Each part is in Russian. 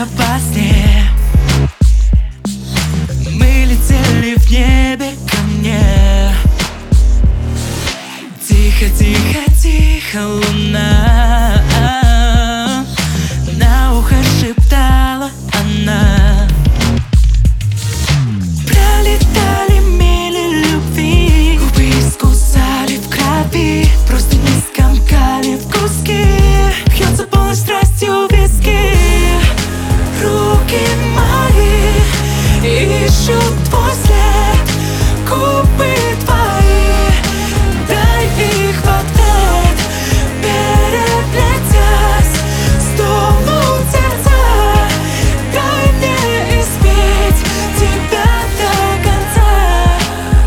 будто во сне. Мы летели в небе ко мне. Тихо, тихо, тихо, луна на ухо шептала она. Пролетали мили любви, губы искусали в крови, просто не скомкали в куски. Бьется полной страстью в виски. Руки мои ищут твой след, губы твои, дай их в ответ. Переплетясь, стонут сердца, дай мне испить тебя до конца.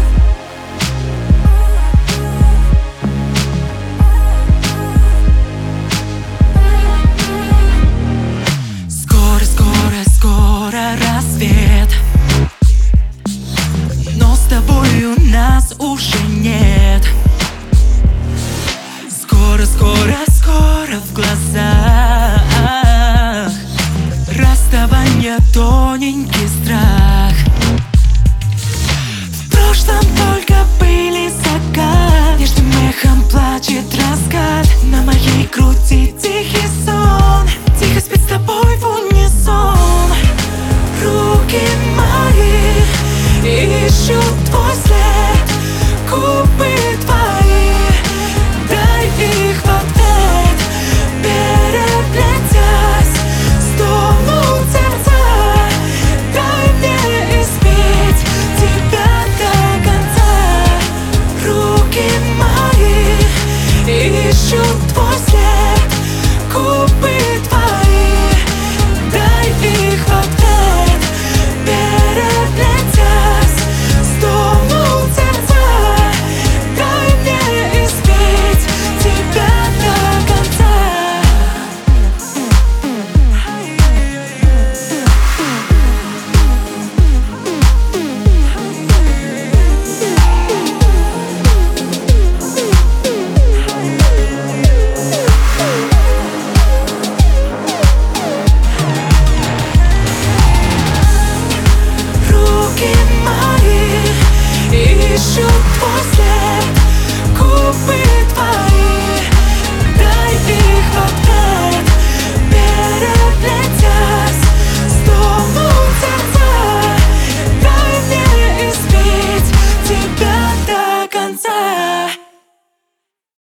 Скоро, скоро, скоро рассвет, но с тобою нас уже нет. Скоро, скоро, скоро в глазах расставание, тоненький страх.